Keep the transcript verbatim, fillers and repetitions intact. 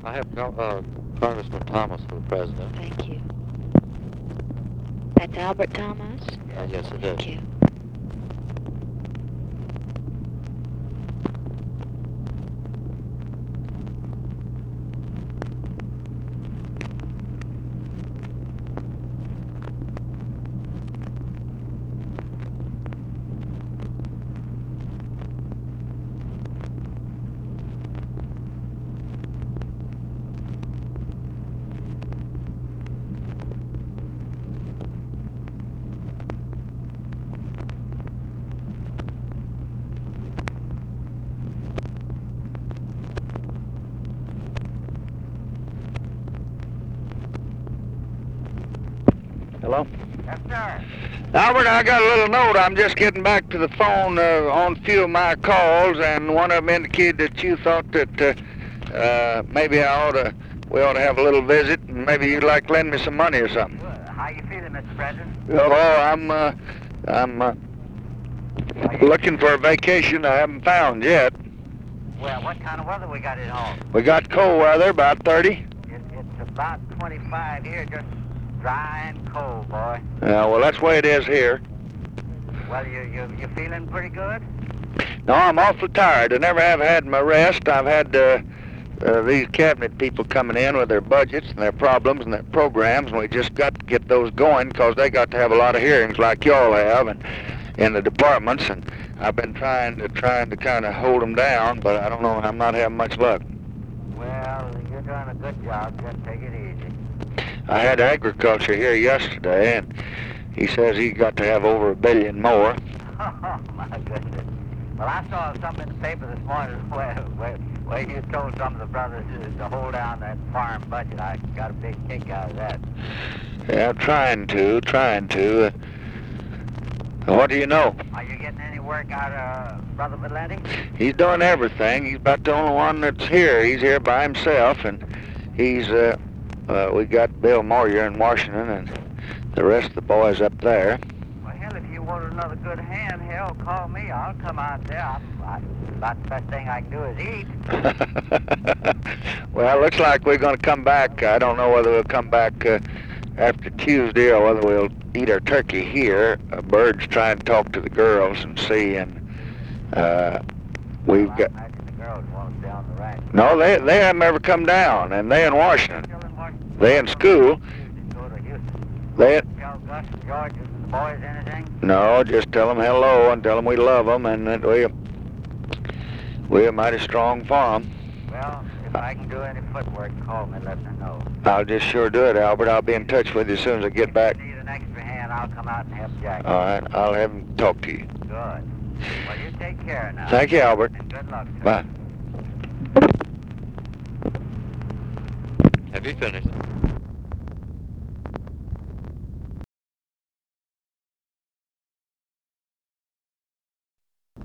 I have no, uh, Congressman Thomas for the president. Thank you. That's Albert Thomas? Uh, yes, it Thank is. you. Hello? Yes, sir. Albert, I got a little note. I'm just getting back to the phone uh, on a few of my calls, and one of them indicated that you thought that uh, uh, maybe I ought to, we ought to have a little visit, and maybe you'd like to lend me some money or something. Well, how you feeling, Mister President? Oh, I'm, uh, I'm uh, looking for a vacation I haven't found yet. Well, what kind of weather we got at home? We got cold weather, about thirty. It, it's about twenty-five here, just dry and cold, boy. Yeah, well, that's the way it is here. Well, you you you feeling pretty good? No, I'm awfully tired. I never have had my rest. I've had uh, uh, these cabinet people coming in with their budgets and their problems and their programs, and we just got to get those going because they got to have a lot of hearings like y'all have and in the departments, and I've been trying to trying to kind of hold them down, but I don't know. I'm not having much luck. Well, you're doing a good job. Just take it easy. I had agriculture here yesterday, and he says he got to have over a billion more. Oh, my goodness. Well, I saw something in the paper this morning where, where, where you told some of the brothers to, to hold down that farm budget. I got a big kick out of that. Yeah, trying to, trying to. Uh, what do you know? Are you getting any work out of Brother Valenti? He's doing everything. He's about the only one that's here. He's here by himself, and he's, uh, uh, we got Bill Moyer in Washington, and the rest of the boys up there. Well, hell, if you want another good hand, hell, call me. I'll come out there. I'm, I, about the best thing I can do is eat. Well, looks like we're going to come back. I don't know whether we'll come back uh, after Tuesday or whether we'll eat our turkey here. Uh, Bird's trying to talk to the girls and see, and uh, we've Well, got... I imagine the girls won't stay on the ranch. No, they they haven't ever come down, and they in Washington. Still in Washington? They in school. Go to Houston. They Tell Gus and George and the boys anything? no, just tell them hello and tell them we love them, and that we we're a mighty strong farm. Well, if I can do any footwork, call me and let me know. I'll just sure do it, Albert. I'll be in touch with you as soon as I get back. If you need an extra hand, I'll come out and help Jack. All right, I'll have him talk to you. Good. Well, you take care now. Thank you, Albert. And good luck, sir. Bye. Have you finished?